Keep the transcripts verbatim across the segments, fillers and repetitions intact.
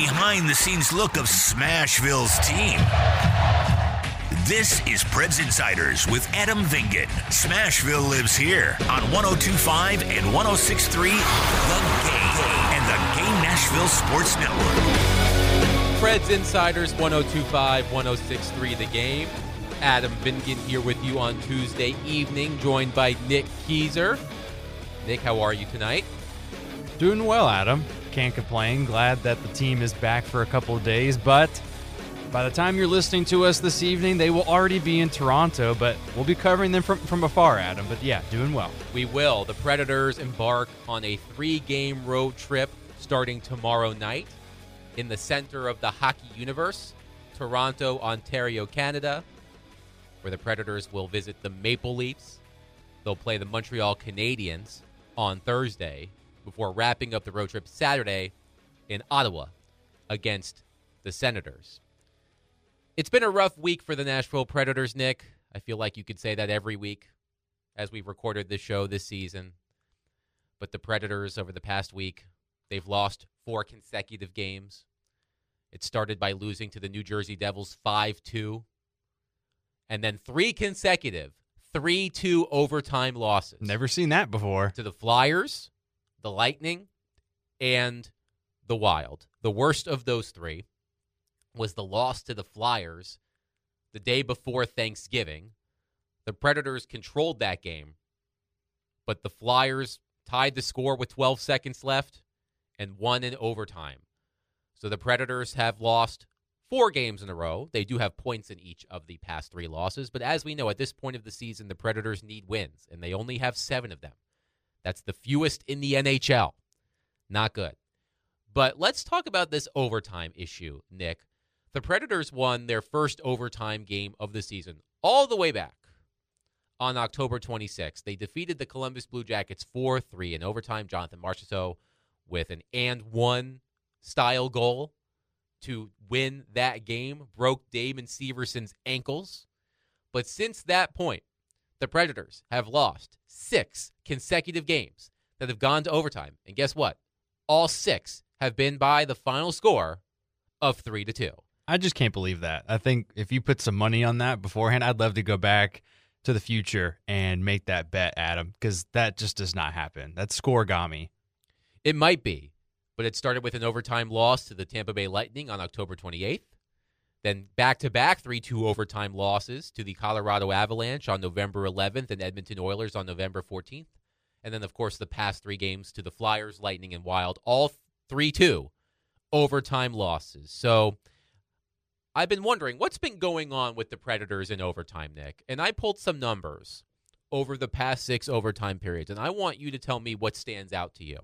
behind-the-scenes look of Smashville's team. This is Preds Insiders with Adam Vingan. Smashville lives here on one oh two point five and one oh six point three The Game and the Game Nashville Sports Network. Preds Insiders, one oh two point five, one oh six point three The Game. Adam Vingan here with you on Tuesday evening, joined by Nick Keyser. Nick, how are you tonight? Doing well, Adam. Can't complain. Glad that the team is back for a couple of days, but by the time you're listening to us this evening, they will already be in Toronto, but we'll be covering them from, from afar, Adam. But yeah, doing well. We will. The Predators embark on a three-game road trip starting tomorrow night in the center of the hockey universe, Toronto, Ontario, Canada, where the Predators will visit the Maple Leafs. They'll play the Montreal Canadiens on Thursday before wrapping up the road trip Saturday in Ottawa against the Senators. It's been a rough week for the Nashville Predators, Nick. I feel like you could say that every week as we've recorded this show this season. But the Predators over the past week, they've lost four consecutive games. It started by losing to the New Jersey Devils five two. And then three consecutive three two overtime losses. Never seen that before. To the Flyers, the Lightning, and the Wild. The worst of those three was the loss to the Flyers the day before Thanksgiving. The Predators controlled that game, but the Flyers tied the score with twelve seconds left and won in overtime. So the Predators have lost four games in a row. They do have points in each of the past three losses, but as we know, at this point of the season, the Predators need wins, and they only have seven of them. That's the fewest in the N H L. Not good. But let's talk about this overtime issue, Nick. The Predators won their first overtime game of the season all the way back on October twenty-sixth. They defeated the Columbus Blue Jackets four three in overtime. Jonathan Marchessault with an and one style goal to win that game, broke Damon Severson's ankles. But since that point, the Predators have lost six consecutive games that have gone to overtime. And guess what? All six have been by the final score of three to two. I just can't believe that. I think if you put some money on that beforehand, I'd love to go back to the future and make that bet, Adam, because that just does not happen. That's scoregami. It might be. But it started with an overtime loss to the Tampa Bay Lightning on October twenty-eighth. Then back-to-back three two overtime losses to the Colorado Avalanche on November eleventh and Edmonton Oilers on November fourteenth. And then, of course, the past three games to the Flyers, Lightning, and Wild, all three two overtime losses. So I've been wondering, what's been going on with the Predators in overtime, Nick? And I pulled some numbers over the past six overtime periods, and I want you to tell me what stands out to you.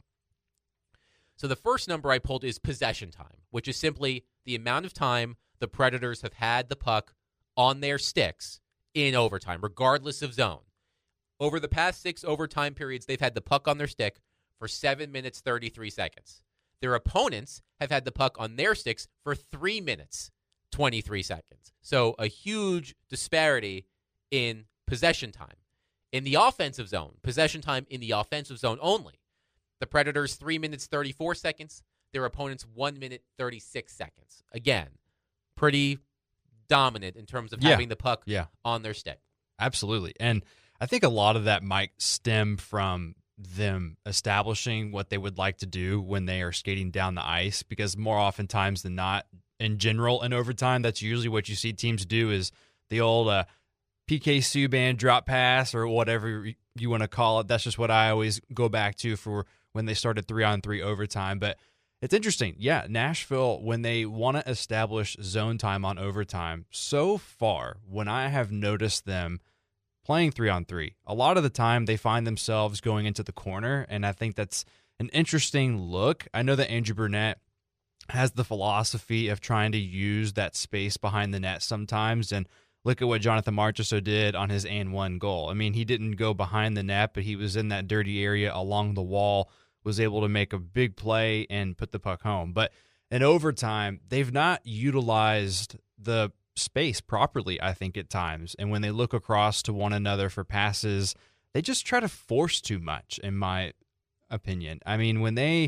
So the first number I pulled is possession time, which is simply the amount of time the Predators have had the puck on their sticks in overtime, regardless of zone. Over the past six overtime periods, they've had the puck on their stick for seven minutes, thirty-three seconds. Their opponents have had the puck on their sticks for three minutes, twenty-three seconds. So a huge disparity in possession time. In the offensive zone, possession time in the offensive zone only, the Predators, three minutes, thirty-four seconds. Their opponents, one minute, thirty-six seconds. Again, pretty dominant in terms of yeah. having the puck yeah. on their stick. Absolutely. And I think a lot of that might stem from them establishing what they would like to do when they are skating down the ice, because more oftentimes than not, in general, in overtime, that's usually what you see teams do is the old uh, P K Subban drop pass or whatever you want to call it. That's just what I always go back to for when they started three-on-three overtime. But it's interesting. Yeah, Nashville, when they want to establish zone time on overtime, so far, when I have noticed them playing three-on-three, a lot of the time they find themselves going into the corner, and I think that's an interesting look. I know that Andrew Burnett has the philosophy of trying to use that space behind the net sometimes, and look at what Jonathan Marchessault did on his and one goal. I mean, he didn't go behind the net, but he was in that dirty area along the wall, was able to make a big play and put the puck home. But in overtime, they've not utilized the space properly, I think, at times. And when they look across to one another for passes, they just try to force too much, in my opinion. I mean, when they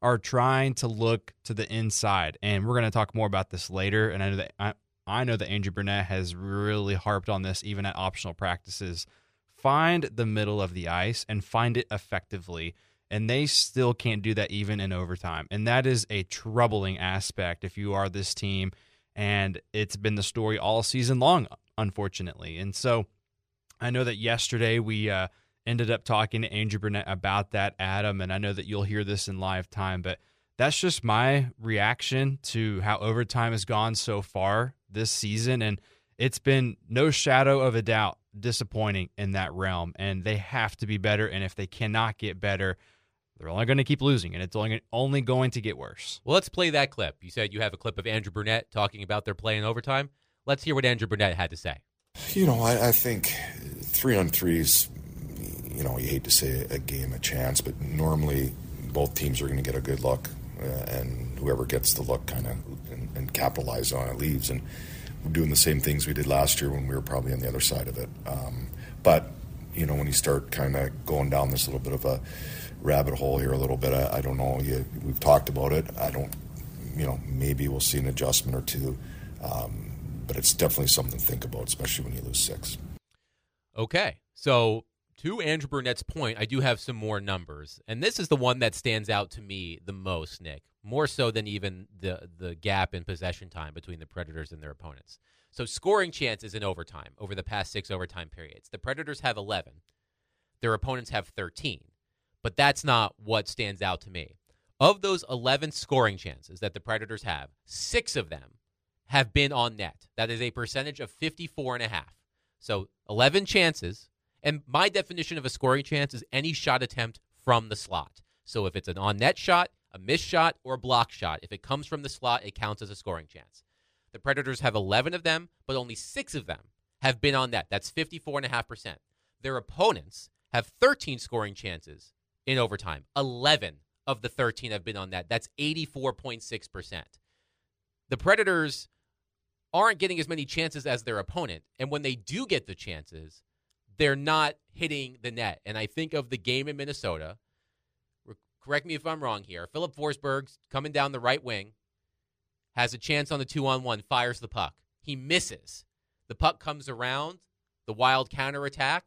are trying to look to the inside. And we're going to talk more about this later. And I know that I, I know that Andrew Brunette has really harped on this even at optional practices. Find the middle of the ice and find it effectively. And they still can't do that even in overtime. And that is a troubling aspect if you are this team. And it's been the story all season long, unfortunately. And so I know that yesterday we uh, ended up talking to Andrew Brunette about that, Adam, and I know that you'll hear this in live time, but that's just my reaction to how overtime has gone so far this season, and it's been no shadow of a doubt disappointing in that realm, and they have to be better, and if they cannot get better, they're only going to keep losing, and it's only only going to get worse. Well, let's play that clip. You said you have a clip of Andrew Brunette talking about their play in overtime. Let's hear what Andrew Brunette had to say. You know, I, I think three on threes, you know, you hate to say a game a chance, but normally both teams are going to get a good look, uh, and whoever gets the look kind of and, and capitalize on it leaves. And we're doing the same things we did last year when we were probably on the other side of it. Um, but, you know, when you start kind of going down this little bit of a rabbit hole here a little bit, I, I don't know, you, we've talked about it. I don't, you know, maybe we'll see an adjustment or two. Um, But it's definitely something to think about, especially when you lose six. Okay, so to Andrew Brunette's point, I do have some more numbers. And this is the one that stands out to me the most, Nick, more so than even the, the gap in possession time between the Predators and their opponents. So scoring chances in overtime over the past six overtime periods. The Predators have eleven. Their opponents have thirteen. But that's not what stands out to me. Of those eleven scoring chances that the Predators have, six of them have been on net. That is a percentage of fifty-four and a half. So eleven chances, and my definition of a scoring chance is any shot attempt from the slot. So if it's an on-net shot, a missed shot, or a block shot, if it comes from the slot, it counts as a scoring chance. The Predators have eleven of them, but only six of them have been on net. That's fifty-four and a half percent. Their opponents have thirteen scoring chances in overtime. eleven of the thirteen have been on net. That's eighty-four point six percent. The Predators aren't getting as many chances as their opponent. And when they do get the chances, they're not hitting the net. And I think of the game in Minnesota. Correct me if I'm wrong here. Philip Forsberg's coming down the right wing, has a chance on the two-on-one, fires the puck. He misses. The puck comes around, the wild counterattack.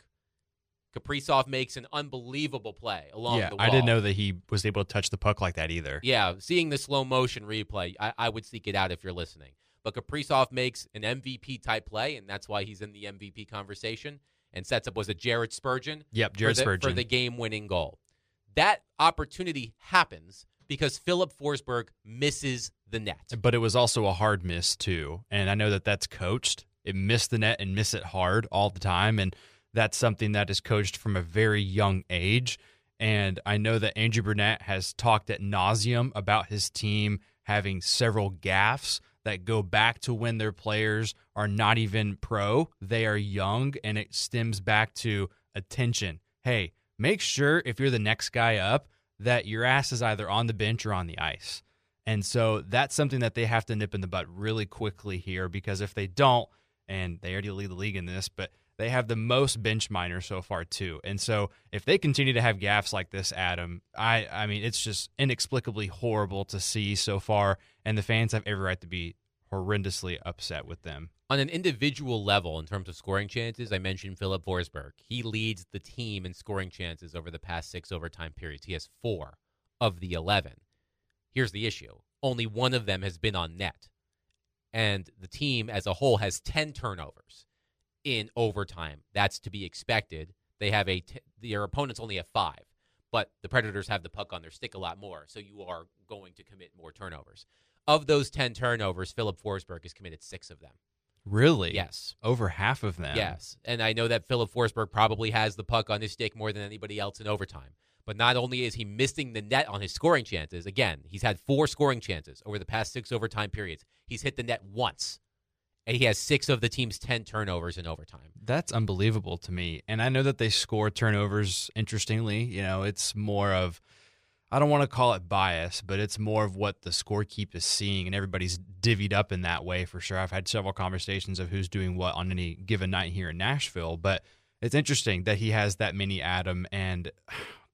Kaprizov makes an unbelievable play along yeah, the wall. I didn't know that he was able to touch the puck like that either. Yeah, seeing the slow-motion replay, I, I would seek it out if you're listening. But Kaprizov makes an M V P-type play, and that's why he's in the M V P conversation, and sets up, was it Jared Spurgeon? Yep, Jared for the, Spurgeon. For the game-winning goal. That opportunity happens because Philip Forsberg misses the net. But it was also a hard miss, too. And I know that that's coached. It missed the net and miss it hard all the time, and that's something that is coached from a very young age. And I know that Andrew Brunette has talked ad nauseum about his team having several gaffes that go back to when their players are not even pro. They are young, and it stems back to attention. Hey, make sure if you're the next guy up that your ass is either on the bench or on the ice. And so that's something that they have to nip in the bud really quickly here, because if they don't, and they already lead the league in this, but they have the most bench minors so far too. And so if they continue to have gaffes like this, Adam, I, I mean, it's just inexplicably horrible to see so far, and the fans have every right to be horrendously upset with them. On an individual level, in terms of scoring chances, I mentioned Philip Forsberg. He leads the team in scoring chances over the past six overtime periods. He has four of the eleven. Here's the issue. Only one of them has been on net. And the team as a whole has ten turnovers in overtime. That's to be expected. They have a t- their opponents only have five, but the Predators have the puck on their stick a lot more, so you are going to commit more turnovers. Of those ten turnovers, Philip Forsberg has committed six of them. Really? Yes. Over half of them? Yes. And I know that Philip Forsberg probably has the puck on his stick more than anybody else in overtime. But not only is he missing the net on his scoring chances, again, he's had four scoring chances over the past six overtime periods. He's hit the net once. And he has six of the team's ten turnovers in overtime. That's unbelievable to me. And I know that they score turnovers, interestingly. You know, it's more of, I don't want to call it bias, but it's more of what the scorekeep is seeing, and everybody's divvied up in that way for sure. I've had several conversations of who's doing what on any given night here in Nashville, but it's interesting that he has that many, Adam, and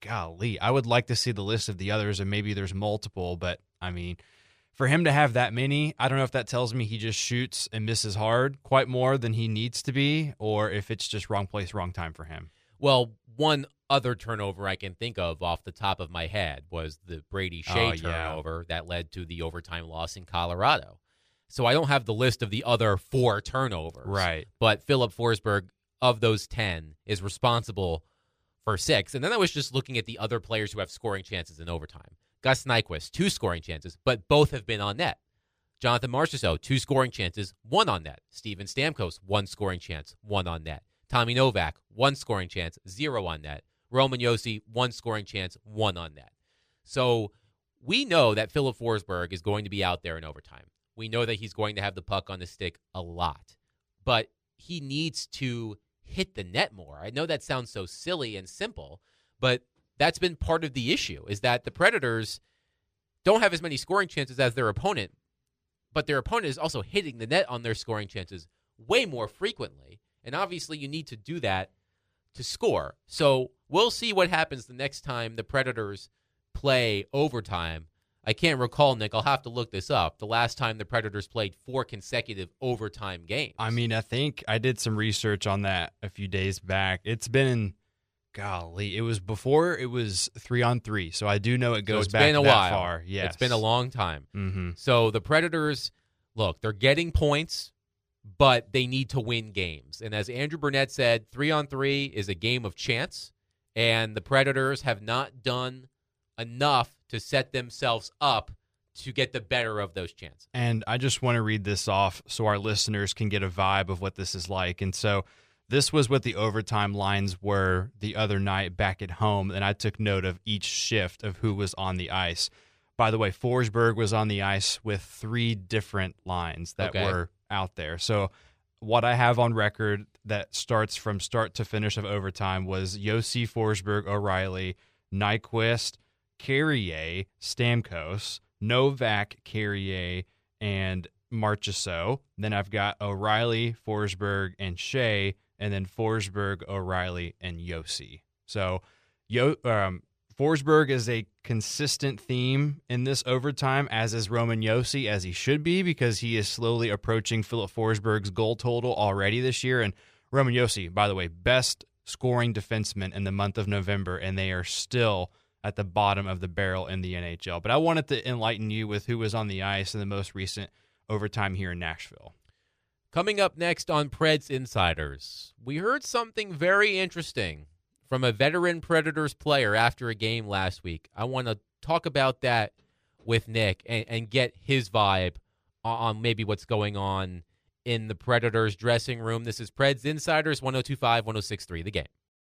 golly, I would like to see the list of the others, and maybe there's multiple, but I mean, for him to have that many, I don't know if that tells me he just shoots and misses hard quite more than he needs to be, or if it's just wrong place, wrong time for him. Well, one other turnover I can think of off the top of my head was the Brady Shea Oh, yeah. turnover that led to the overtime loss in Colorado. So I don't have the list of the other four turnovers. Right. But Philip Forsberg, of those ten, is responsible for six. And then I was just looking at the other players who have scoring chances in overtime. Gus Nyquist, two scoring chances, but both have been on net. Jonathan Marchessault, two scoring chances, one on net. Steven Stamkos, one scoring chance, one on net. Tommy Novak, one scoring chance, zero on net. Roman Josi, one scoring chance, one on net. So we know that Philip Forsberg is going to be out there in overtime. We know that he's going to have the puck on the stick a lot. But he needs to hit the net more. I know that sounds so silly and simple, but that's been part of the issue, is that the Predators don't have as many scoring chances as their opponent, but their opponent is also hitting the net on their scoring chances way more frequently. And obviously you need to do that to score. So we'll see what happens the next time the Predators play overtime. I can't recall, Nick. I'll have to look this up. The last time the Predators played four consecutive overtime games. I mean, I think I did some research on that a few days back. It's been, golly, it was before it was three on three. So I do know it goes so it's back been a that while. far. Yes. It's been a long time. Mm-hmm. So the Predators, look, they're getting points, but they need to win games. And as Andrew Burnett said, three on three is a game of chance, and the Predators have not done enough to set themselves up to get the better of those chances. And I just want to read this off so our listeners can get a vibe of what this is like. And so this was what the overtime lines were the other night back at home, and I took note of each shift of who was on the ice. By the way, Forsberg was on the ice with three different lines that Okay. were out there. So what I have on record that starts from start to finish of overtime was Josi, Forsberg, O'Reilly, Nyquist, Carrier, Stamkos, Novak, Carrier, and Marchessault. Then I've got O'Reilly, Forsberg, and Shea, and then Forsberg, O'Reilly, and Josi. So Yo, um, Forsberg is a consistent theme in this overtime, as is Roman Josi, as he should be, because he is slowly approaching Philip Forsberg's goal total already this year. And Roman Josi, by the way, best scoring defenseman in the month of November, and they are still at the bottom of the barrel in the N H L. But I wanted to enlighten you with who was on the ice in the most recent overtime here in Nashville. Coming up next on Preds Insiders, we heard something very interesting from a veteran Predators player after a game last week. I want to talk about that with Nick and, and get his vibe on maybe what's going on in the Predators dressing room. This is Preds Insiders, one oh two five, one oh six three, The Game.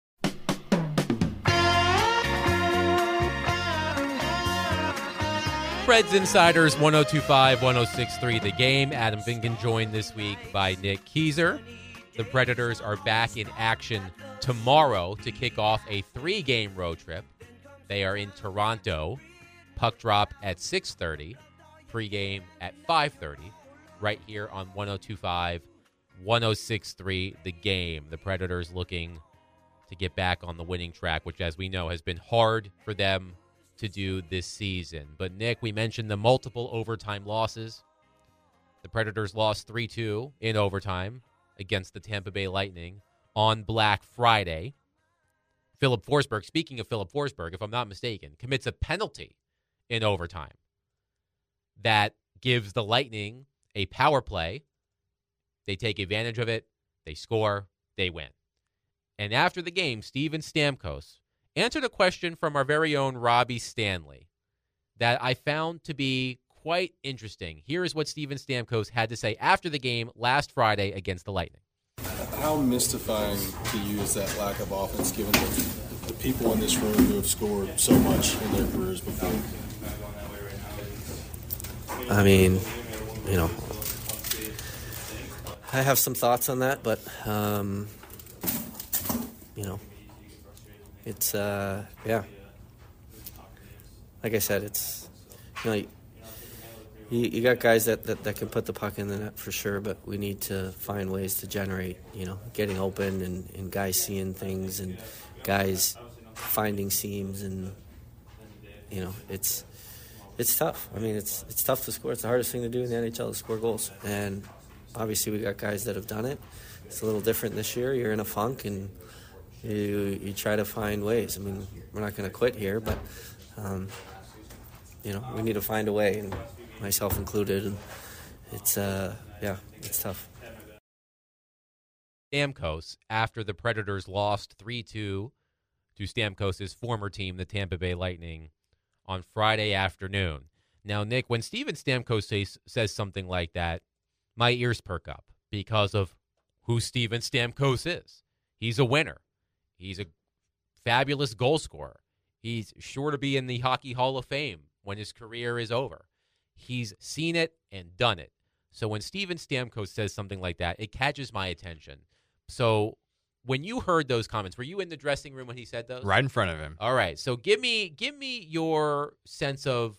Preds Insiders, one oh two five, one oh six three, The Game. Adam Vingan joined this week by Nick Keyser. The Predators are back in action tomorrow to kick off a three-game road trip. They are in Toronto. Puck drop at six thirty. Pre-game at five thirty. Right here on one oh two five, one oh six three, The Game. The Predators looking to get back on the winning track, which, as we know, has been hard for them to do this season. But, Nick, we mentioned the multiple overtime losses. The Predators lost three two in overtime against the Tampa Bay Lightning on Black Friday. Philip Forsberg, speaking of Philip Forsberg, if I'm not mistaken, commits a penalty in overtime that gives the Lightning a power play. They take advantage of it. They score. They win. And after the game, Steven Stamkos answered a question from our very own Robbie Stanley that I found to be quite interesting. Here is what Steven Stamkos had to say after the game last Friday against the Lightning. How mystifying to you is that lack of offense, given the, the people in this room who have scored so much in their careers before? I mean, you know, I have some thoughts on that, but, um, you know, it's, uh, yeah. Like I said, it's, you know, you, you got guys that, that, that can put the puck in the net for sure, but we need to find ways to generate, you know, getting open and, and guys seeing things and guys, finding seams, and you know it's it's tough. I mean, it's it's tough to score. It's the hardest thing to do in the N H L, to score goals. And obviously, we got guys that have done it. It's a little different this year. You're in a funk, and you you try to find ways. I mean, we're not going to quit here, but um, you know we need to find a way, and myself included. And it's uh yeah, it's tough. Stamkos, after the Predators lost three two to Stamkos' former team, the Tampa Bay Lightning, on Friday afternoon. Now, Nick, when Steven Stamkos says, says something like that, my ears perk up because of who Steven Stamkos is. He's a winner. He's a fabulous goal scorer. He's sure to be in the Hockey Hall of Fame when his career is over. He's seen it and done it. So when Steven Stamkos says something like that, it catches my attention. So when you heard those comments, were you in the dressing room when he said those? Right in front of him. All right. So give me give me your sense of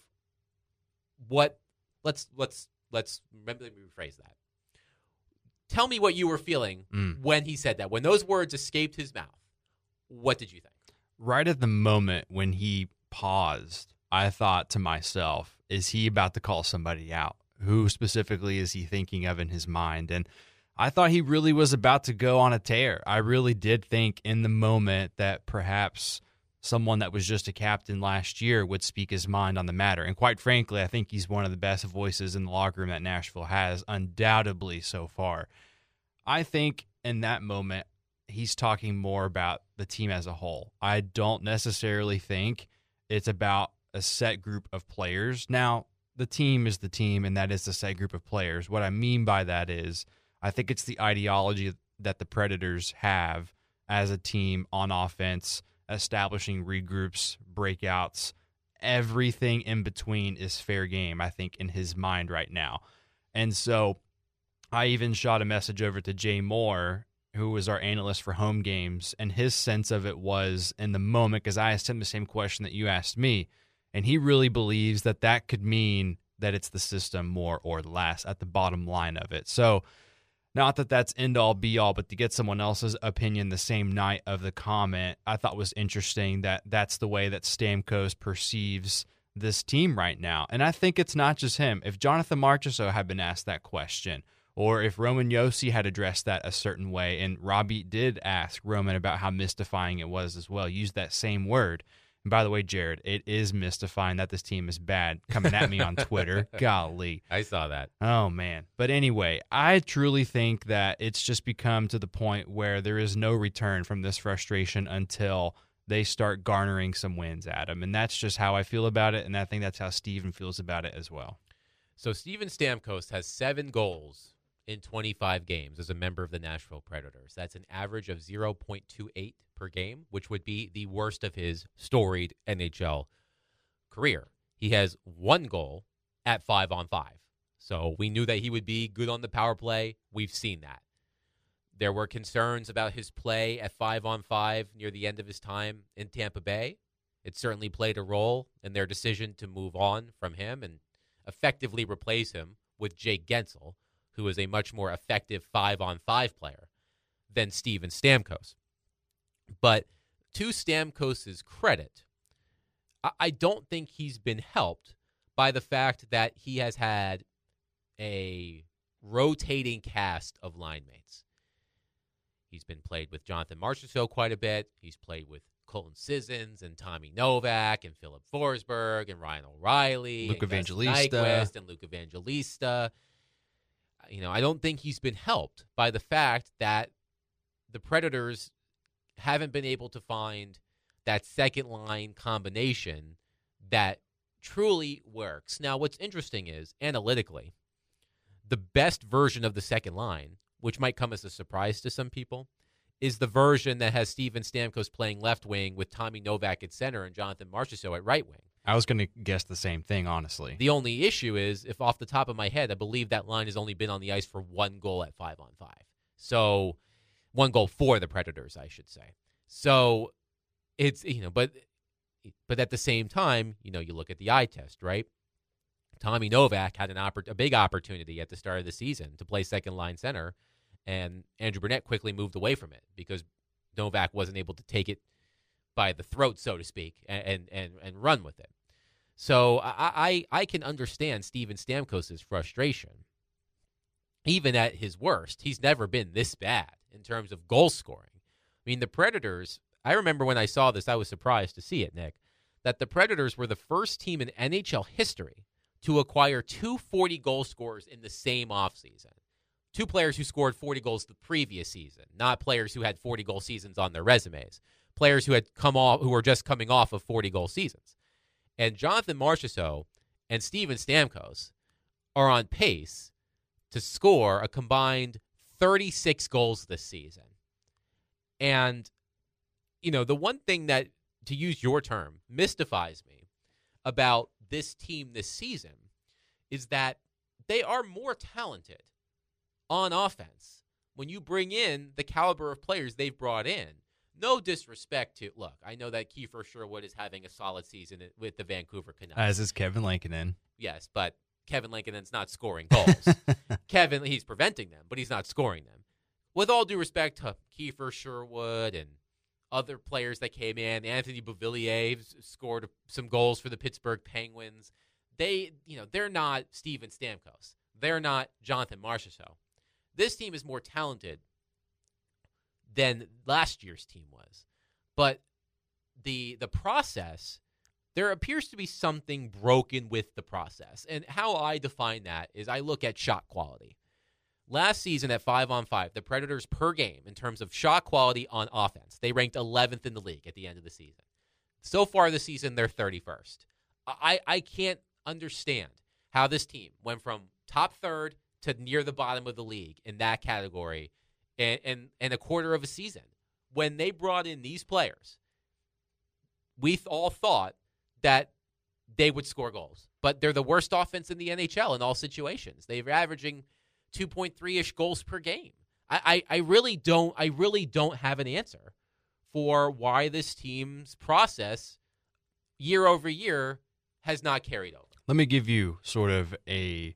what let's let's let's let me rephrase that. Tell me what you were feeling Mm. when he said that. When those words escaped his mouth, what did you think? Right at the moment when he paused, I thought to myself, is he about to call somebody out? Who specifically is he thinking of in his mind? And I thought he really was about to go on a tear. I really did think in the moment that perhaps someone that was just a captain last year would speak his mind on the matter. And quite frankly, I think he's one of the best voices in the locker room that Nashville has, undoubtedly so far. I think in that moment, he's talking more about the team as a whole. I don't necessarily think it's about a set group of players. Now, the team is the team, and that is the set group of players. What I mean by that is I think it's the ideology that the Predators have as a team on offense, establishing regroups, breakouts. Everything in between is fair game, I think, in his mind right now. And so I even shot a message over to Jay Moore, who was our analyst for home games, and his sense of it was in the moment, because I asked him the same question that you asked me, and he really believes that that could mean that it's the system more or less at the bottom line of it. So not that that's end-all, be-all, but to get someone else's opinion the same night of the comment, I thought was interesting that that's the way that Stamkos perceives this team right now. And I think it's not just him. If Jonathan Marchessault had been asked that question, or if Roman Josi had addressed that a certain way, and Robbie did ask Roman about how mystifying it was as well, used that same word. And by the way, Jared, it is mystifying that this team is bad, coming at me on Twitter. Golly. I saw that. Oh, man. But anyway, I truly think that it's just become to the point where there is no return from this frustration until they start garnering some wins at them. And that's just how I feel about it, and I think that's how Steven feels about it as well. So Steven Stamkos has seven goals in twenty-five games as a member of the Nashville Predators. That's an average of zero point two eight per game, which would be the worst of his storied N H L career. He has one goal at five on five. So we knew that he would be good on the power play. We've seen that. There were concerns about his play at five on five near the end of his time in Tampa Bay. It certainly played a role in their decision to move on from him and effectively replace him with Jake Gensel, who is a much more effective five-on-five player than Steven Stamkos. But to Stamkos' credit, I don't think he's been helped by the fact that he has had a rotating cast of line mates. He's been played with Jonathan Marchessault quite a bit. He's played with Colton Sissons and Tommy Novak and Philip Forsberg and Ryan O'Reilly, Luke and Gus Evangelista. Nyquist and Luke Evangelista. You know, I don't think he's been helped by the fact that the Predators haven't been able to find that second line combination that truly works. Now, what's interesting is, analytically, the best version of the second line, which might come as a surprise to some people, is the version that has Steven Stamkos playing left wing with Tommy Novak at center and Jonathan Marchessault at right wing. I was going to guess the same thing, honestly. The only issue is, if off the top of my head, I believe that line has only been on the ice for one goal at five on five. So, one goal for the Predators, I should say. So, it's, you know, but but at the same time, you know, you look at the eye test, right? Tommy Novak had an oppor- a big opportunity at the start of the season to play second line center, and Andrew Burnett quickly moved away from it because Novak wasn't able to take it by the throat, so to speak, and and and, and run with it. So I, I I can understand Steven Stamkos' frustration. Even at his worst, he's never been this bad in terms of goal scoring. I mean, the Predators, I remember when I saw this, I was surprised to see it, Nick, that the Predators were the first team in N H L history to acquire two forty-goal scorers in the same offseason. Two players who scored forty goals the previous season, not players who had forty-goal seasons on their resumes. Players who had come off, who were just coming off of forty-goal seasons. And Jonathan Marchessault and Steven Stamkos are on pace to score a combined thirty-six goals this season. And, you know, the one thing that, to use your term, mystifies me about this team this season is that they are more talented on offense when you bring in the caliber of players they've brought in. No disrespect to, look, I know that Kiefer Sherwood is having a solid season with the Vancouver Canucks. As is Kevin Lankinen. Yes, but Kevin Lankinen's not scoring goals. Kevin, he's preventing them, but he's not scoring them. With all due respect to Kiefer Sherwood and other players that came in, Anthony Beauvillier scored some goals for the Pittsburgh Penguins. They, you know, they're not Steven Stamkos. They're not Jonathan Marchessault. This team is more talented than last year's team was. But the the process, there appears to be something broken with the process. And how I define that is I look at shot quality. Last season at five on five, the Predators per game in terms of shot quality on offense, they ranked eleventh in the league at the end of the season. So far this season, they're thirty-first. I, I can't understand how this team went from top third to near the bottom of the league in that category in, in, in a quarter of a season. When they brought in these players, we all thought that they would score goals. But they're the worst offense in the N H L in all situations. They're averaging two point three-ish goals per game. I, I, I really don't I really don't have an answer for why this team's process year over year has not carried over. Let me give you sort of a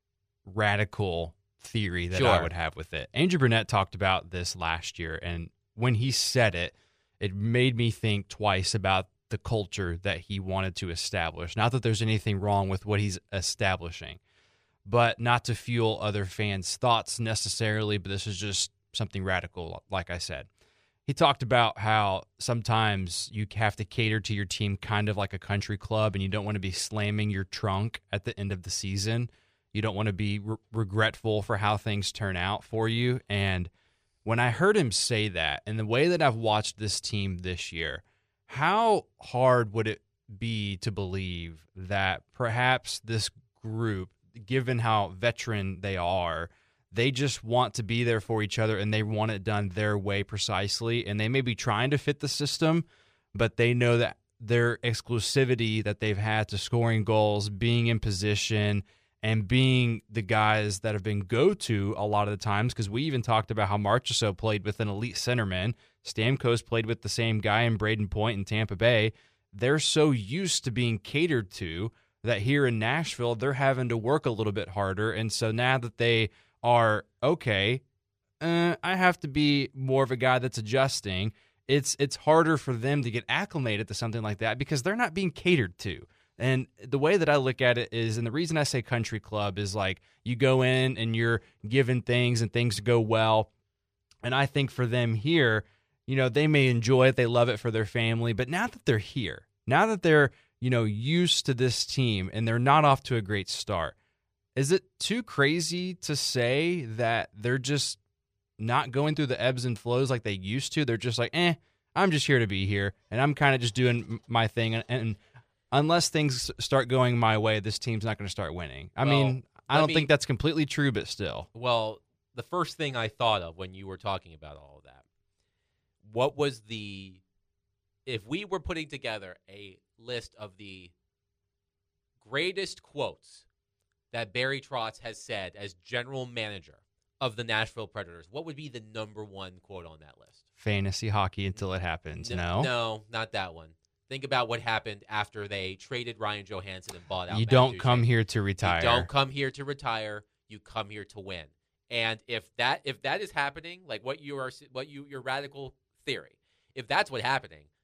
radical theory that Sure. I would have with it. Andrew Brunette talked about this last year, and when he said it, it made me think twice about the culture that he wanted to establish. Not that there's anything wrong with what he's establishing, but not to fuel other fans' thoughts necessarily, but this is just something radical, like I said. He talked about how sometimes you have to cater to your team kind of like a country club, and you don't want to be slamming your trunk at the end of the season. You don't want to be re- regretful for how things turn out for you. And when I heard him say that, and the way that I've watched this team this year, how hard would it be to believe that perhaps this group, given how veteran they are, they just want to be there for each other and they want it done their way precisely. And they may be trying to fit the system, but they know that their exclusivity that they've had to scoring goals, being in position, and being the guys that have been go-to a lot of the times, because we even talked about how Marchessault played with an elite centerman. Stamkos played with the same guy in Braden Point in Tampa Bay. They're so used to being catered to that here in Nashville, they're having to work a little bit harder. And so now that they are, okay, uh, I have to be more of a guy that's adjusting, it's it's harder for them to get acclimated to something like that because they're not being catered to. And the way that I look at it is, and the reason I say country club is like you go in and you're given things and things go well. And I think for them here, you know, they may enjoy it. They love it for their family. But now that they're here, now that they're, you know, used to this team and they're not off to a great start, is it too crazy to say that they're just not going through the ebbs and flows like they used to? They're just like, eh, I'm just here to be here. And I'm kind of just doing my thing. And, and unless things start going my way, this team's not going to start winning. I Well, mean, I don't me- think that's completely true, but still. Well, the first thing I thought of when you were talking about all of that, what was the, if we were putting together a list of the greatest quotes that Barry Trotz has said as general manager of the Nashville Predators, what would be the number one quote on that list? Fantasy hockey until it happens. No, No, not that one. Think about what happened after they traded Ryan Johansson and bought out you Matt don't Duchene. come here to retire. You don't come here to retire. You come here to win. And if that if that is happening, like what you are what you your radical theory, if that's what's happening,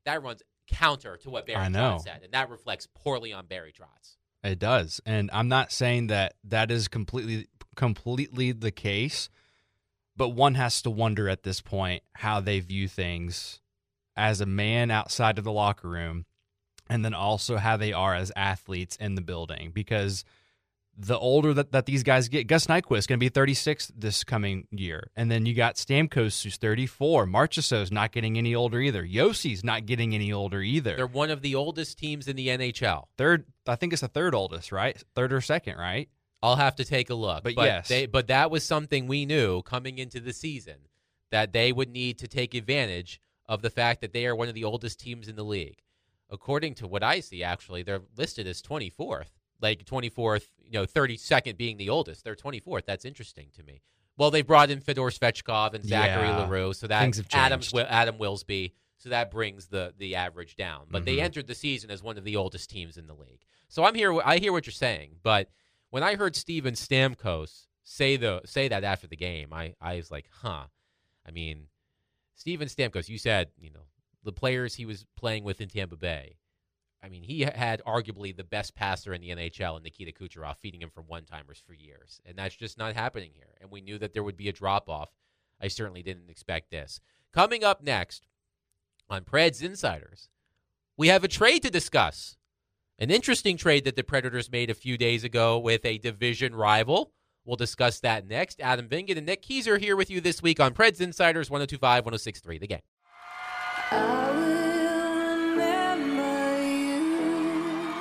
that runs counter to what Barry I know. Trotz said, and that reflects poorly on Barry Trotz. It does. And I'm not saying that that is completely completely the case, but one has to wonder at this point how they view things as a man outside of the locker room, and then also how they are as athletes in the building. Because the older that, that these guys get, Gus Nyquist is going to be thirty-six this coming year. And then you got Stamkos, who's thirty-four. Marchessault's not getting any older either. Yossi's not getting any older either. They're one of the oldest teams in the N H L. Third, I think it's the third oldest, right? Third or second, right? I'll have to take a look. But yes. They, but that was something we knew coming into the season, that they would need to take advantage of the fact that they are one of the oldest teams in the league. According to what I see, actually, they're listed as twenty-fourth. Like twenty-fourth, you know, thirty-second being the oldest. They're twenty-fourth. That's interesting to me. Well, they brought in Fedor Svechkov and Zachary Yeah. LaRue, so that Things have Adams, changed. Adam Wilsby, so that brings the the average down. But Mhm. they entered the season as one of the oldest teams in the league. So I'm here. I hear what you're saying, but when I heard Steven Stamkos say the say that after the game, I I was like, huh. I mean, Steven Stamkos, you said, you know, the players he was playing with in Tampa Bay. I mean, he had arguably the best passer in the N H L in Nikita Kucherov, feeding him from one-timers for years. And that's just not happening here. And we knew that there would be a drop-off. I certainly didn't expect this. Coming up next on Preds Insiders, we have a trade to discuss. An interesting trade that the Predators made a few days ago with a division rival. We'll discuss that next. Adam Vingan and Nick Keys are here with you this week on Preds Insiders, one oh two point five, one oh six point three, The Game. I will remember you.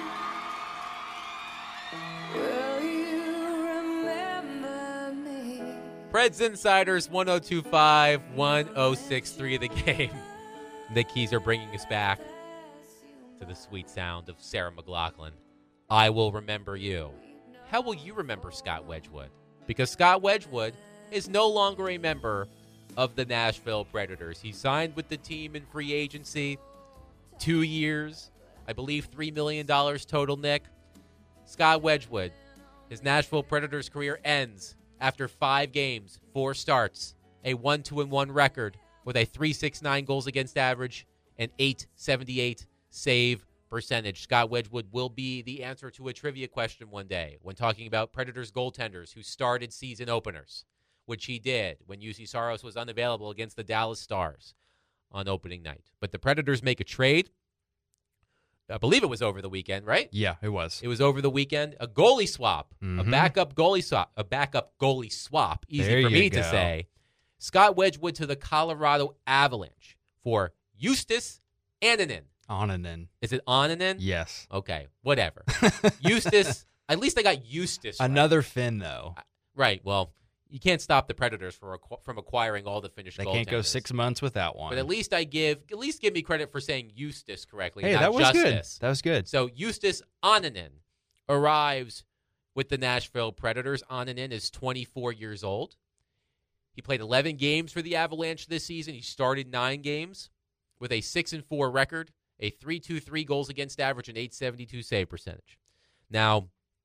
Will you remember me? Preds Insiders, one oh two point five, one oh six point three, The Game. Nick Keys are bringing us back to the sweet sound of Sarah McLachlan. I will remember you. How will you remember Scott Wedgwood? Because Scott Wedgwood is no longer a member of the Nashville Predators. He signed with the team in free agency, two years, I believe three million dollars total, Nick. Scott Wedgwood, his Nashville Predators career ends after five games, four starts, a one two one record with a three sixty-nine goals against average and eight seventy-eight save percentage. Scott Wedgwood will be the answer to a trivia question one day when talking about Predators goaltenders who started season openers, which he did when U C Saros was unavailable against the Dallas Stars on opening night. But the Predators make a trade. I believe it was over the weekend, right? Yeah, it was. It was over the weekend. A goalie swap, a Mhm. backup goalie swap, a backup goalie swap. Easy There for you me to go. say. Scott Wedgwood to the Colorado Avalanche for Justus Annunen. Onanen. Is it Annunen? Yes. Okay, whatever. Justus. At least I got Justus right. Another Finn, though. Right. Well, you can't stop the Predators for, from acquiring all the Finnish They goaltenders. can't go six months without one. But at least I give at least give me credit for saying Justus correctly. hey, not that was Justice. good. That was good. So Justus Annunen arrives with the Nashville Predators. Annunen is twenty-four years old. He played eleven games for the Avalanche this season. He started nine games with a six and four record, a three two three goals against average, and eight seventy-two save percentage. Now,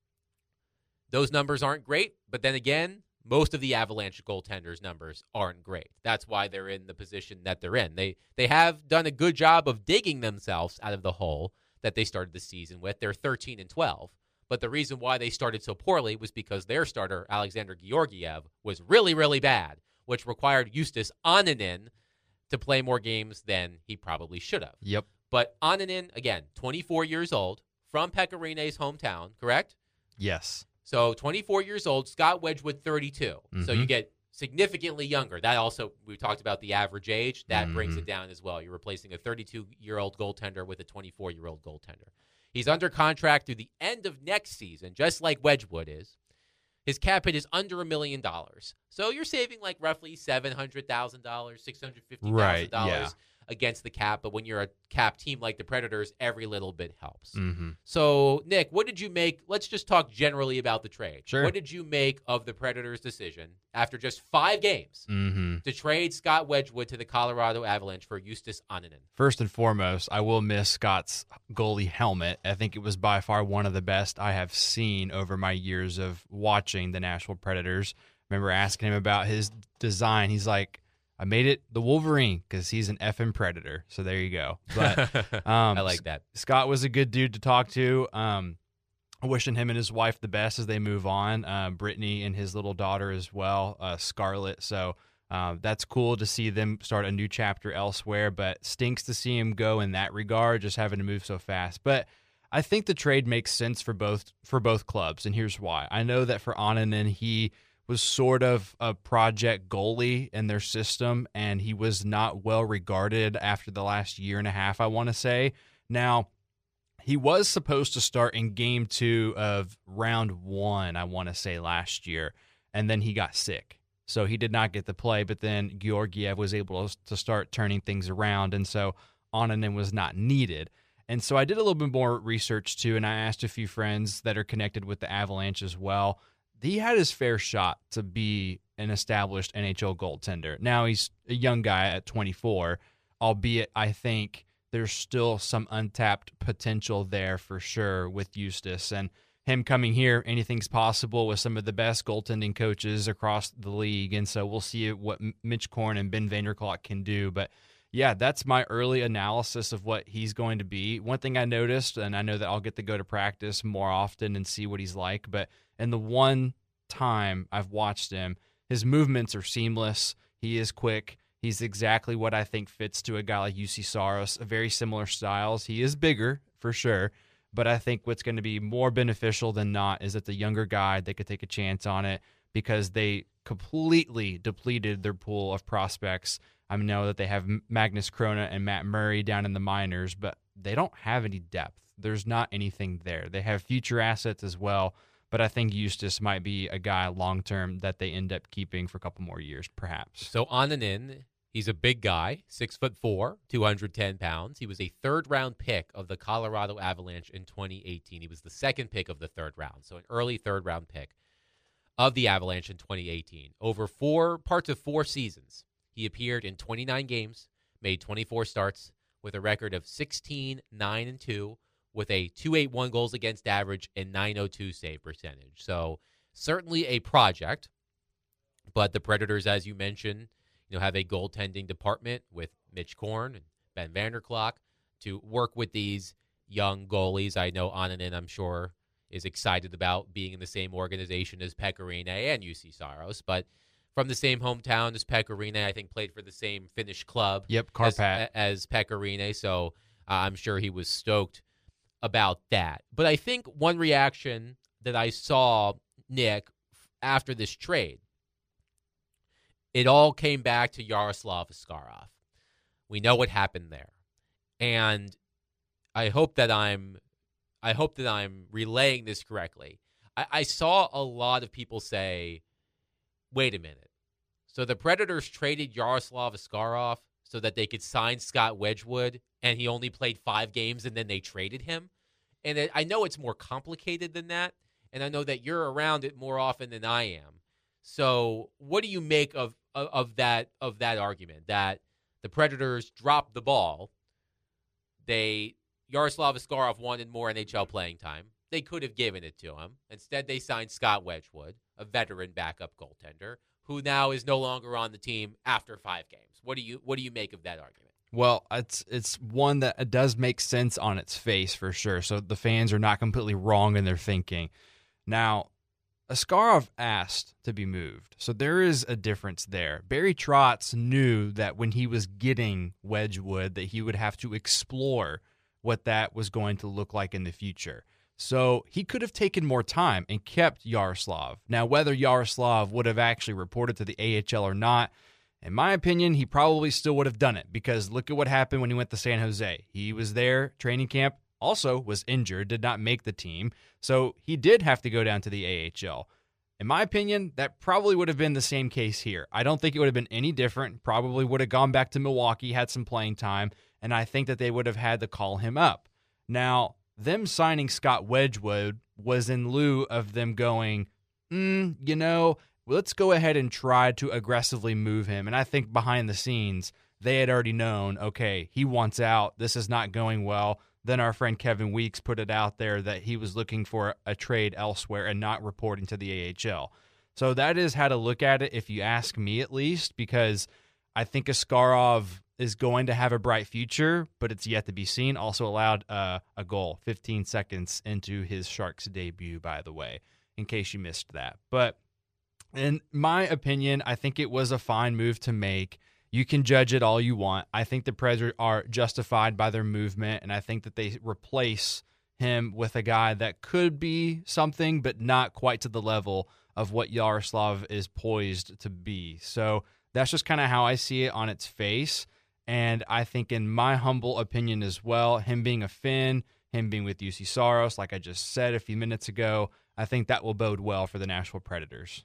those numbers aren't great, but then again, most of the Avalanche goaltenders' numbers aren't great. That's why they're in the position that they're in. They they have done a good job of digging themselves out of the hole that they started the season with. They're thirteen and twelve. But the reason why they started so poorly was because their starter, Alexander Georgiev, was really, really bad, which required Justus Annunen to play more games than he probably should have. Yep. But Annunen, again, twenty-four years old, from Pekka Rinne's hometown, correct? Yes. So twenty-four years old, Scott Wedgwood, thirty-two. So Mhm. you get significantly younger. That also, we talked about the average age. That brings Mhm. it down as well. You're replacing a thirty-two-year-old goaltender with a twenty-four-year-old goaltender. He's under contract through the end of next season, just like Wedgwood is. His cap hit is under a million dollars. So you're saving like roughly seven hundred thousand dollars, six hundred fifty thousand dollars Right, yeah. against the cap. But when you're a cap team like the Predators, every little bit helps. Mm-hmm. So, Nick, what did you make? Let's just talk generally about the trade. Sure. What did you make of the Predators' decision after just five games Mm-hmm. to trade Scott Wedgwood to the Colorado Avalanche for Justus Annunen? First and foremost, I will miss Scott's goalie helmet. I think it was by far one of the best I have seen over my years of watching the Nashville Predators. Remember asking him about his design. He's like, I made it the Wolverine because he's an effing predator. So there you go. But um, I like that. Scott was a good dude to talk to. Um, wishing him and his wife the best as they move on. Uh, Brittany and his little daughter as well, uh, Scarlett. So uh, that's cool to see them start a new chapter elsewhere, but stinks to see him go in that regard, just having to move so fast. But I think the trade makes sense for both for both clubs, and here's why. I know that for Annunen, he was sort of a project goalie in their system, and he was not well regarded after the last year and a half, I want to say. Now, he was supposed to start in game two of round one, I want to say, last year, and then he got sick. So he did not get to play, but then Georgiev was able to start turning things around, and so Annunen was not needed. And so I did a little bit more research, too, and I asked a few friends that are connected with the Avalanche as well. He had his fair shot to be an established N H L goaltender. Now he's a young guy at twenty-four, albeit I think there's still some untapped potential there for sure with Eustace. And him coming here, anything's possible with some of the best goaltending coaches across the league. And so we'll see what Mitch Korn and Ben Vanderklok can do. But yeah, that's my early analysis of what he's going to be. One thing I noticed, and I know that I'll get to go to practice more often and see what he's like, but in the one time I've watched him, his movements are seamless. He is quick. He's exactly what I think fits to a guy like U C Saros, very similar styles. He is bigger, for sure, but I think what's going to be more beneficial than not is that the younger guy, they could take a chance on it because they completely depleted their pool of prospects. I know that they have Magnus Krona and Matt Murray down in the minors, but they don't have any depth. There's not anything there. They have future assets as well, but I think Eustace might be a guy long-term that they end up keeping for a couple more years, perhaps. So Annunen, he's a big guy, six foot four, two hundred ten pounds. He was a third-round pick of the Colorado Avalanche in twenty eighteen. He was the second pick of the third round, so an early third-round pick of the Avalanche in twenty eighteen. Over four parts of four seasons, he appeared in twenty-nine games, made twenty-four starts with a record of sixteen, nine, and two, with a two eighty-one goals against average and nine oh two save percentage. So certainly a project, but the Predators, as you mentioned, you know, have a goaltending department with Mitch Korn and Ben Vanderklok to work with these young goalies. I know Annunen, I'm sure, is excited about being in the same organization as Pekka Rinne and U C Saros, but from the same hometown as Pekka Rinne, I think played for the same Finnish club Yep, Karpat. as, as Pekka Rinne, so uh, I'm sure he was stoked about that. But I think one reaction that I saw, Nick, after this trade, it all came back to Yaroslav Askarov. We know what happened there. And I hope that I'm I hope that I'm relaying this correctly. I, I saw a lot of people say, wait a minute. So the Predators traded Yaroslav Askarov so that they could sign Scott Wedgwood, and he only played five games, and then they traded him. And it, I know it's more complicated than that, and I know that you're around it more often than I am. So what do you make of, of, of that of that argument, that the Predators dropped the ball? They Yaroslav Askarov wanted more N H L playing time. They could have given it to him. Instead, they signed Scott Wedgwood, a veteran backup goaltender, who now is no longer on the team after five games. What do you what do you make of that argument? Well, it's it's one that does make sense on its face for sure. So the fans are not completely wrong in their thinking. Now, Askarov asked to be moved, so there is a difference there. Barry Trotz knew that when he was getting Wedgwood that he would have to explore what that was going to look like in the future. So he could have taken more time and kept Yaroslav. Now, whether Yaroslav would have actually reported to the A H L or not, in my opinion, he probably still would have done it, because look at what happened when he went to San Jose. He was there, training camp, also was injured, did not make the team, so he did have to go down to the A H L. In my opinion, that probably would have been the same case here. I don't think it would have been any different. Probably would have gone back to Milwaukee, had some playing time, and I think that they would have had to call him up. Now, them signing Scott Wedgwood was in lieu of them going, mm, you know, let's go ahead and try to aggressively move him. And I think behind the scenes, they had already known, okay, he wants out. This is not going well. Then our friend Kevin Weeks put it out there that he was looking for a trade elsewhere and not reporting to the A H L. So that is how to look at it, if you ask me at least, because I think Askarov is going to have a bright future, but it's yet to be seen. Also allowed uh, a goal fifteen seconds into his Sharks debut, by the way, in case you missed that. But in my opinion, I think it was a fine move to make. You can judge it all you want. I think the Preds are justified by their movement, and I think that they replace him with a guy that could be something, but not quite to the level of what Yaroslav is poised to be. So that's just kind of how I see it on its face. And I think, in my humble opinion as well, him being a Finn, him being with U C Saros, like I just said a few minutes ago, I think that will bode well for the Nashville Predators.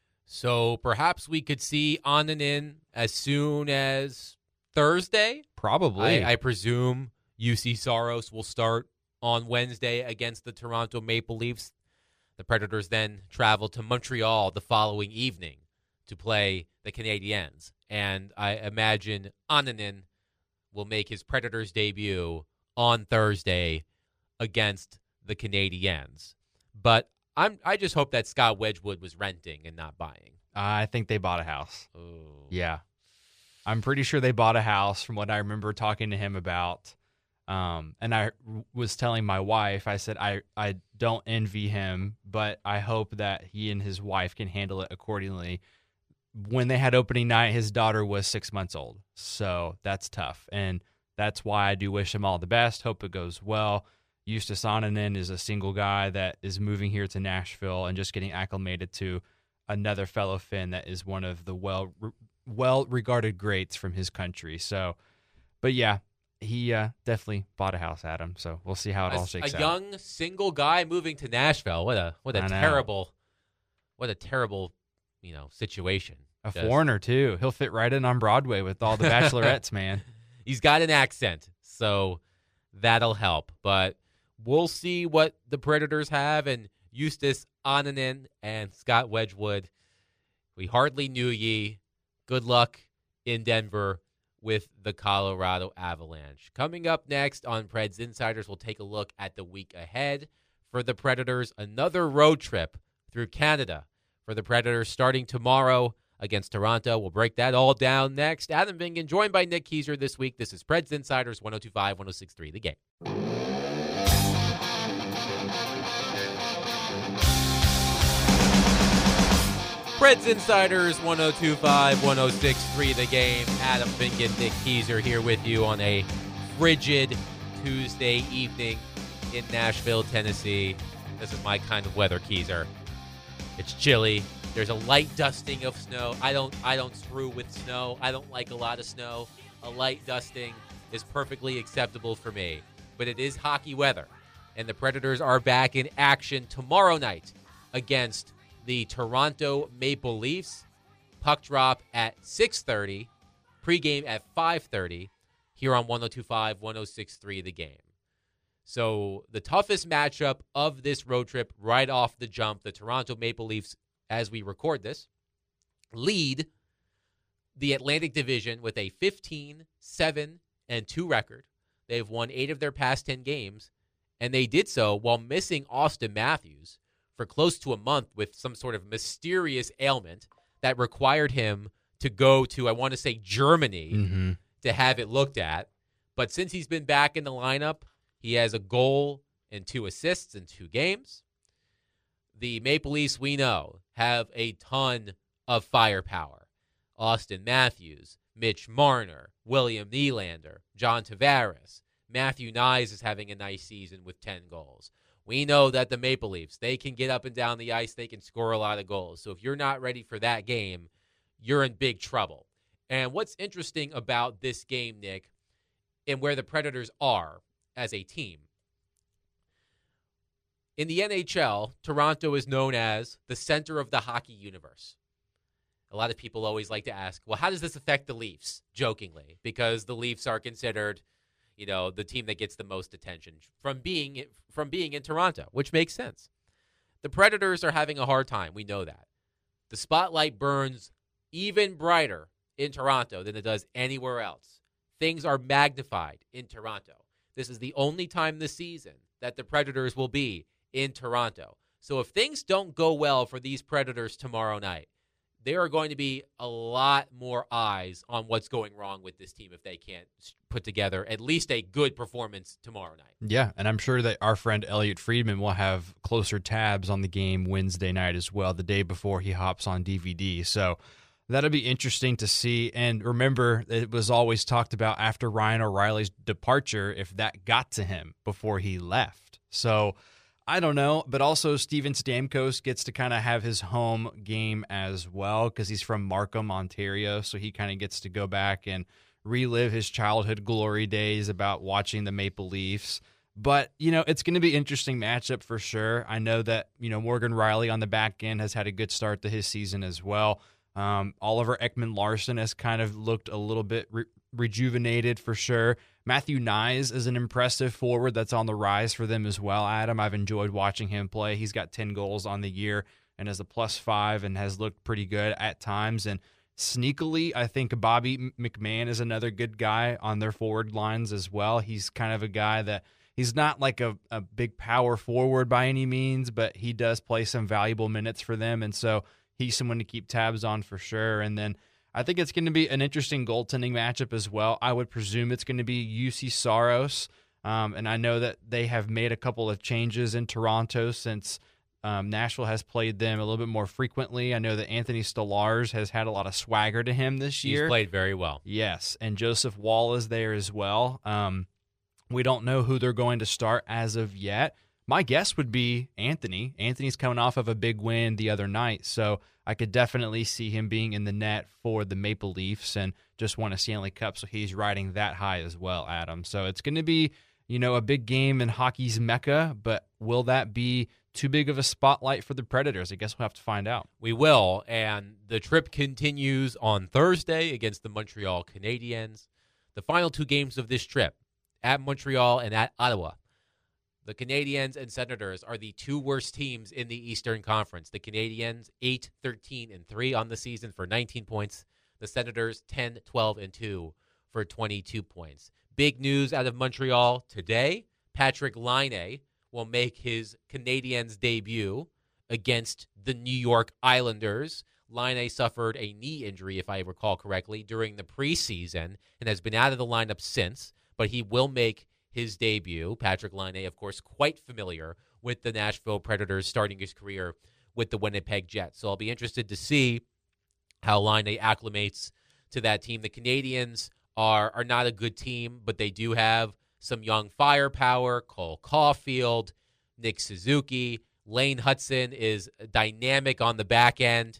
So perhaps we could see Annunen as soon as Thursday? Probably. I, I presume U C Saros will start on Wednesday against the Toronto Maple Leafs. The Predators then travel to Montreal the following evening to play the Canadiens. And I imagine Annunen will make his Predators debut on Thursday against the Canadiens. But I'm, I just hope that Scott Wedgwood was renting and not buying. I think they bought a house. Oh. Yeah. I'm pretty sure they bought a house from what I remember talking to him about. Um, and I was telling my wife, I said, I, I don't envy him, but I hope that he and his wife can handle it accordingly. When they had opening night, his daughter was six months old. So that's tough. And that's why I do wish him all the best. Hope it goes well. Justus Annunen is a single guy that is moving here to Nashville and just getting acclimated to another fellow Finn that is one of the well, well-regarded greats from his country. So, but yeah, he uh, definitely bought a house, Adam. So we'll see how it a, all shakes a out. A young single guy moving to Nashville. What a what a I know. terrible, what a terrible, you know, situation. A Just- foreigner too. He'll fit right in on Broadway with all the bachelorettes, man. He's got an accent, so that'll help. But we'll see what the Predators have, and Justus Annunen and Scott Wedgwood. We hardly knew ye. Good luck in Denver with the Colorado Avalanche. Coming up next on Preds Insiders, we'll take a look at the week ahead for the Predators. Another road trip through Canada for the Predators starting tomorrow against Toronto. We'll break that all down next. Adam Vingan joined by Nick Keiser this week. This is Preds Insiders, one oh two point five, one oh six point three, The Game. Preds Insiders, one oh two point five, one oh six point three, The Game. Adam Vingan, Nick Keiser here with you on a frigid Tuesday evening in Nashville, Tennessee. This is my kind of weather, Keiser. It's chilly. There's a light dusting of snow. I don't I don't screw with snow. I don't like a lot of snow. A light dusting is perfectly acceptable for me. But it is hockey weather. And the Predators are back in action tomorrow night against the Toronto Maple Leafs. Puck drop at six thirty. Pregame at five thirty. Here on one oh two point five, one oh six point three, The Game. So the toughest matchup of this road trip right off the jump, the Toronto Maple Leafs, as we record this, lead the Atlantic Division with a fifteen, seven, and two record. They've won eight of their past ten games, and they did so while missing Austin Matthews for close to a month with some sort of mysterious ailment that required him to go to, I want to say, Germany Mm-hmm. to have it looked at. But since he's been back in the lineup, he has a goal and two assists in two games. The Maple Leafs, we know, have a ton of firepower. Austin Matthews, Mitch Marner, William Nylander, John Tavares. Matthew Nyes is having a nice season with ten goals. We know that the Maple Leafs, they can get up and down the ice. They can score a lot of goals. So if you're not ready for that game, you're in big trouble. And what's interesting about this game, Nick, and where the Predators are as a team, in the N H L, Toronto is known as the center of the hockey universe. A lot of people always like to ask, well, how does this affect the Leafs? Jokingly, because the Leafs are considered, you know, the team that gets the most attention from being from being in Toronto, which makes sense. The Predators are having a hard time. We know that. The spotlight burns even brighter in Toronto than it does anywhere else. Things are magnified in Toronto. This is the only time this season that the Predators will be in Toronto. So if things don't go well for these Predators tomorrow night, there are going to be a lot more eyes on what's going wrong with this team if they can't put together at least a good performance tomorrow night. Yeah, and I'm sure that our friend Elliot Friedman will have closer tabs on the game Wednesday night as well, the day before he hops on D V D. So that'll be interesting to see. And remember, it was always talked about after Ryan O'Reilly's departure, if that got to him before he left. So I don't know, but also Steven Stamkos gets to kind of have his home game as well because he's from Markham, Ontario, so he kind of gets to go back and relive his childhood glory days about watching the Maple Leafs. But, you know, it's going to be an interesting matchup for sure. I know that, you know, Morgan Rielly on the back end has had a good start to his season as well. Um, Oliver Ekman-Larsson has kind of looked a little bit re- rejuvenated for sure. Matthew Nyes is an impressive forward that's on the rise for them as well, Adam. I've enjoyed watching him play. He's got ten goals on the year and is a plus five and has looked pretty good at times. And sneakily, I think Bobby McMahon is another good guy on their forward lines as well. He's kind of a guy that he's not like a, a big power forward by any means, but he does play some valuable minutes for them. And so he's someone to keep tabs on for sure. And then I think it's going to be an interesting goaltending matchup as well. I would presume it's going to be U C Saros. Um, and I know that they have made a couple of changes in Toronto since um, Nashville has played them a little bit more frequently. I know that Anthony Stolarz has had a lot of swagger to him this year. He's played very well. Yes, and Joseph Wall is there as well. Um, we don't know who they're going to start as of yet. My guess would be Anthony. Anthony's coming off of a big win the other night, so I could definitely see him being in the net for the Maple Leafs and just won a Stanley Cup, so he's riding that high as well, Adam. So it's going to be, you know, a big game in hockey's mecca, but will that be too big of a spotlight for the Predators? I guess we'll have to find out. We will, and the trip continues on Thursday against the Montreal Canadiens. The final two games of this trip, at Montreal and at Ottawa. The Canadiens and Senators are the two worst teams in the Eastern Conference. The Canadiens, eight, thirteen, and three on the season for nineteen points. The Senators, ten, twelve, and two for twenty-two points. Big news out of Montreal today. Patrick Laine will make his Canadiens debut against the New York Islanders. Laine suffered a knee injury, if I recall correctly, during the preseason and has been out of the lineup since, but he will make his debut. Patrick Laine, of course, quite familiar with the Nashville Predators, starting his career with the Winnipeg Jets. So I'll be interested to see how Laine acclimates to that team. The Canadiens are are not a good team, but they do have some young firepower. Cole Caulfield, Nick Suzuki, Lane Hudson is dynamic on the back end.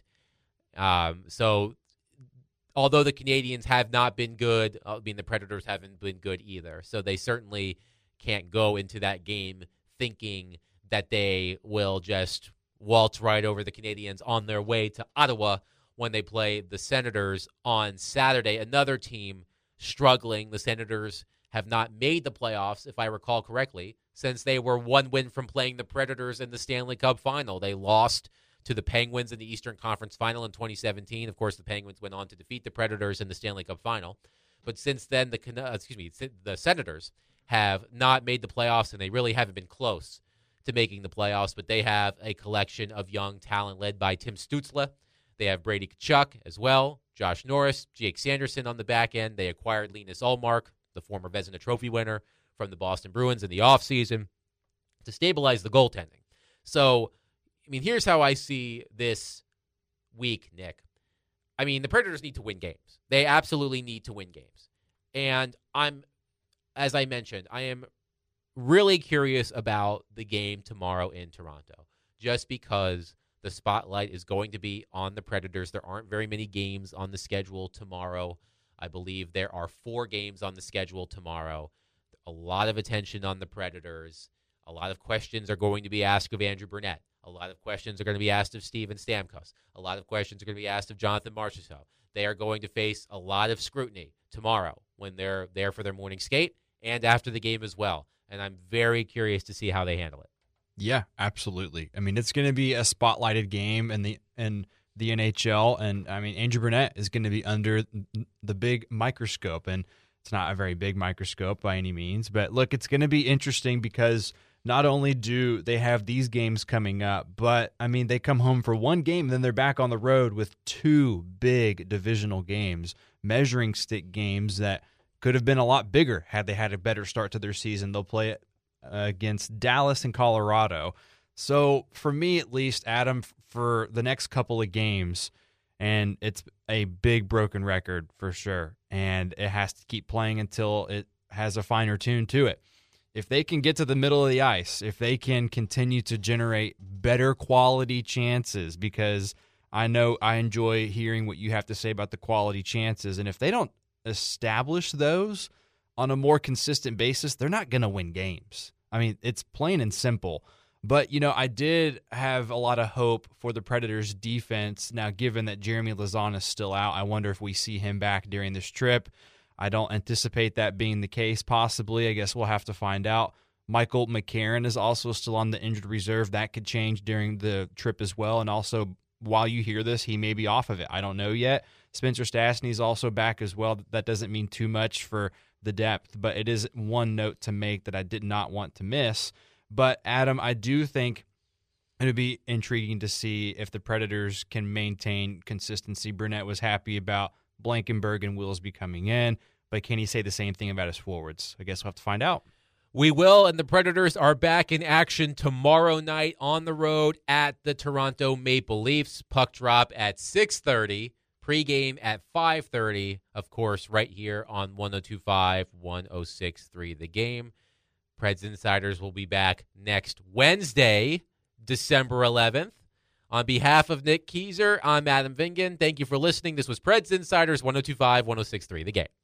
Um, so although the Canadiens have not been good, I mean, the Predators haven't been good either. So they certainly can't go into that game thinking that they will just waltz right over the Canadiens on their way to Ottawa when they play the Senators on Saturday. Another team struggling. The Senators have not made the playoffs, if I recall correctly, since they were one win from playing the Predators in the Stanley Cup final. They lost to the Penguins in the Eastern Conference Final in twenty seventeen. Of course, the Penguins went on to defeat the Predators in the Stanley Cup Final. But since then, the uh, excuse me, the Senators have not made the playoffs, and they really haven't been close to making the playoffs. But they have a collection of young talent led by Tim Stützle. They have Brady Tkachuk as well, Josh Norris, Jake Sanderson on the back end. They acquired Linus Ullmark, the former Vezina Trophy winner from the Boston Bruins in the offseason, to stabilize the goaltending. So, I mean, here's how I see this week, Nick. I mean, the Predators need to win games. They absolutely need to win games. And I'm, as I mentioned, I am really curious about the game tomorrow in Toronto, just because the spotlight is going to be on the Predators. There aren't very many games on the schedule tomorrow. I believe there are four games on the schedule tomorrow. A lot of attention on the Predators. A lot of questions are going to be asked of Andrew Burnett. A lot of questions are going to be asked of Steven Stamkos. A lot of questions are going to be asked of Jonathan Marchessault. They are going to face a lot of scrutiny tomorrow when they're there for their morning skate and after the game as well. And I'm very curious to see how they handle it. Yeah, absolutely. I mean, it's going to be a spotlighted game in the in the N H L, and I mean, Andrew Burnett is going to be under the big microscope, and it's not a very big microscope by any means. But look, it's going to be interesting because not only do they have these games coming up, but, I mean, they come home for one game, then they're back on the road with two big divisional games, measuring stick games that could have been a lot bigger had they had a better start to their season. They'll play it uh, against Dallas and Colorado. So, for me at least, Adam, for the next couple of games, and it's a big broken record for sure, and it has to keep playing until it has a finer tune to it. If they can get to the middle of the ice, if they can continue to generate better quality chances, because I know I enjoy hearing what you have to say about the quality chances, and if they don't establish those on a more consistent basis, they're not going to win games. I mean, it's plain and simple. But, you know, I did have a lot of hope for the Predators' defense. Now, given that Jeremy Lauzon is still out, I wonder if we see him back during this trip. I don't anticipate that being the case, possibly. I guess we'll have to find out. Michael McCarron is also still on the injured reserve. That could change during the trip as well. And also, while you hear this, he may be off of it. I don't know yet. Spencer Stastny is also back as well. That doesn't mean too much for the depth, but it is one note to make that I did not want to miss. But, Adam, I do think it would be intriguing to see if the Predators can maintain consistency. Burnett was happy about Blankenberg and Willsby coming in, but can he say the same thing about his forwards? I guess we'll have to find out. We will, and the Predators are back in action tomorrow night on the road at the Toronto Maple Leafs. Puck drop at six thirty, pregame at five thirty, of course, right here on one oh two point five, one oh six point three The Game. Preds Insiders will be back next Wednesday, December eleventh. On behalf of Nick Keyser, I'm Adam Vingan. Thank you for listening. This was Preds Insiders, one oh two point five, one oh six point three The Game.